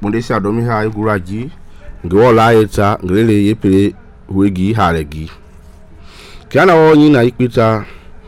Mundesi adomi ha iguraji ngewola eta ngrele yepere wegi haregi kiana wonyi na ikpita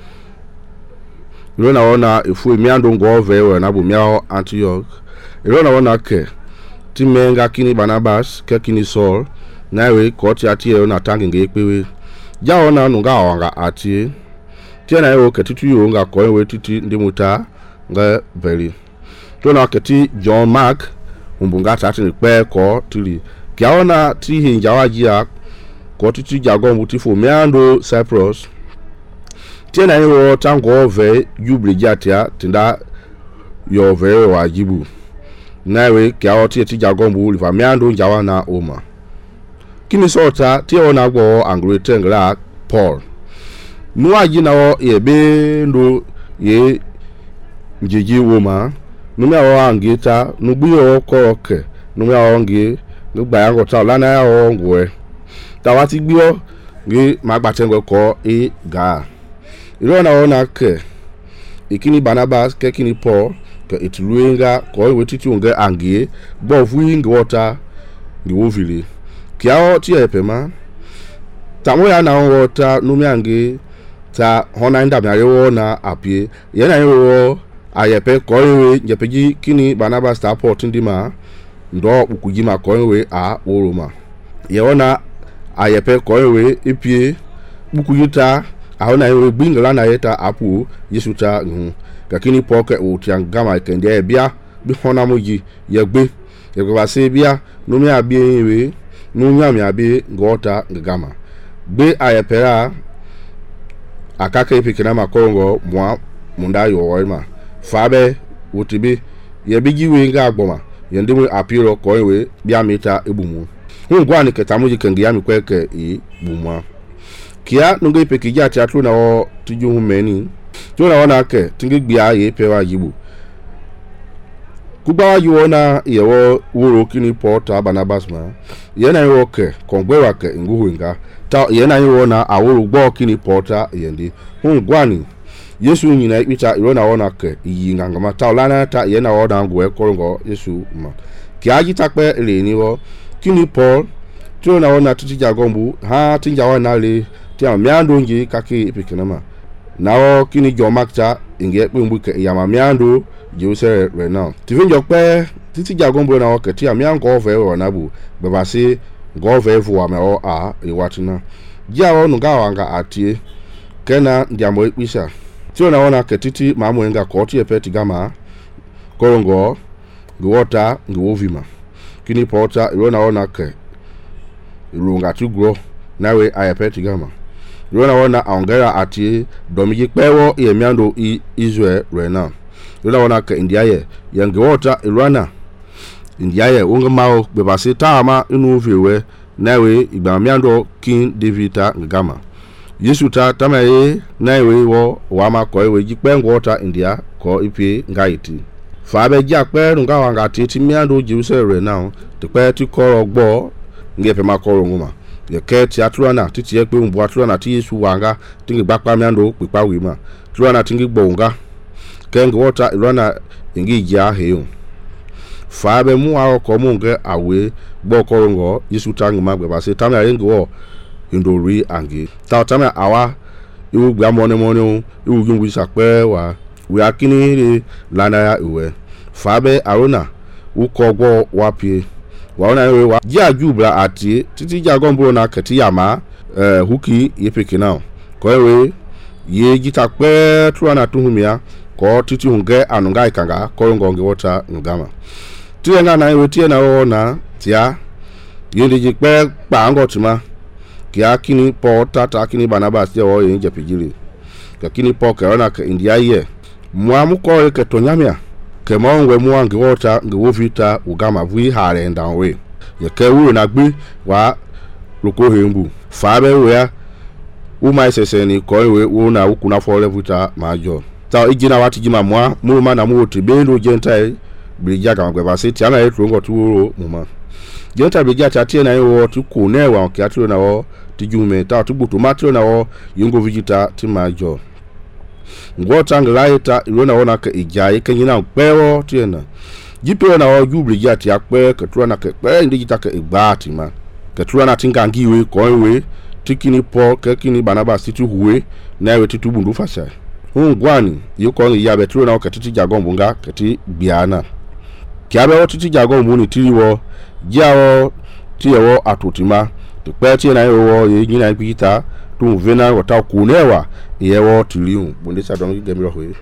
irona wona efu emiando ngove we na bumia Antioch irona wona ke timenga kini Barnabas ke kini Saul nawe koti atie na tangi ngepewe ja wona nunga wanga atie tiena yo ketitu yo nga ko we titi ndimuta nga beli tona keti John Mark umbunga tati ni pe ko tili kiaona ti hinjawajia ko titi jago mutifo meando Cyprus tiena yo tango ve yubrijatia tinda yo ve wajibu nawe kiaoti ti jago mbu lifa meando jawana oma kini sota tiona go angretengla Paul nuaji nawo yebe ndo ye njiji woma numia wa angita nubuyo koroke numia wa ngi nugba yango ta lana ya o ngwe tawati gbiwo ngi magbatengo ko ga irona ona ke ikini Barnabas ke kini Paul ke ituluenga ko wetiti unge angie bo fuyi ngi wota ngi wovili kiao ti epema tamo ya na wota numia ngi ta hona nda myarewo na apie yena yo ayepe koyewe jepeji kini Barnabas ta Paul ndima ndo ukujima koyewe a oroma yewona ayepe koyewe ipie bukuyita ahona yo bingla na yeta apu Yesuta nhu kakini Paul ke utiangama kende bia bi hona moji yegbe yegba se bia numi abie we nunya mi abie ngota ngama gbe ayepera akaka ipikina makongo mwa munda yo oima fabe wotibe yebigi we nga agboma yendemu apiro koewe bia meta ebumu ngwa ni ketamuji kengi ya mikweke bumwa kia nunga ipekija teatro na o tiju humeni tuna wana ke tingi bia ye pewa yibu kubawa yuona yewo wuro kini Porta Barnabas ma yena yo ke kongwewa ke nguhuinga ta yena yo na awuru gbo kini Porta yendi ngwani Yesu nyina ikpita irona wona ke iyi ngangama ta olana ta yena woda ngwe korongo Yesu ma ki ajita pe le ni wo kini Paul tuna wona tutija gombu ha tinja wana le ti amiando ngi kaki ipikinama nawo kini jomakta inge pe mbu ke yama miando Jose Renal tivinjo pe tutija gombu na wo ke ti amiango ove wona bu babase ngove vu wa me o a iwatina jawo nuga wanga atie kena ndiamo ikpisha tio na wana ketiti mamuenga koti epeti gama korongo ngwota ngwovima kini Porta irona wana ke irunga tugro nawe ayepeti gama irona wana aongera ati domiji pewo yemiando Israel Renal irona wana ke indiaye yangwota irwana indiaye ungamao bebase tama inu viwe nawe igbamiando King David ngama Yesu ta tamaye nawe wo wama ko ewe jipe ngwota India ko ipi ngaiti fa be jape nga wanga titi miando Jerusalem now te pe ti koro gbo ngepe makoro nguma ye ke ti atlana titi epe mbu atlana ti Yesu wanga tingi bakpa miando pipa wima atlana tingi gbonga ke ngwota irana ngi ja heyo fa be mu awo ko munge awe gbo korongo Yesu tanguma gbe ba se tamaye ngwo indori angi tawtama awa iwu gba mone iwu gungu sape wa we akini re lana ya iwe fabe arona ukogwo wapie wa ona we wa ji ajubra ati titi jagombro na kati yama huki yepeke now ko ewe ye jita pe truana tuhumia ko titi hunge anunga ikanga ko ngonge wota ngama tienga na iwe tiena ona tia yende jikpe pa ngotima kia kini Paul tata kini Barnabas yewo yenje pijili ka kini Paul ke ona ke india ye muamu ko ke tonyamia ke monwe muangi wota ngwovita ugama vui hare ndanwe ye ke wuru na gbi wa loko hembu fabe we uma seseni ko we wona ukuna for levuta majo ta ijina wati jima mwa muma na muti bendo gentai brija ka ngwa se tiana etrongo tuwo muma jenta brija tatie na yo tuku newa ke atro na wo tijume ta tubutu matro na wo yungo vijita timajo ngota nglaita irona wona ka ijai kenyina pewo tiena jipe na o jubri jati akpe ketura na kepe ndi jita ke igbati man ketura na tinga ngiwe koiwe tikini Paul kekini Barnabas titu huwe na ewe titu bundu fasa gwani yuko ya betro na okatiti jagon bunga kati biana kiabe o titi jagon buni tiriwo jawo tiyewo atutima tukpe ti na yewo ye nyina pita tu vena wata kunewa yewo tiriun bunde sa don gemiro hoye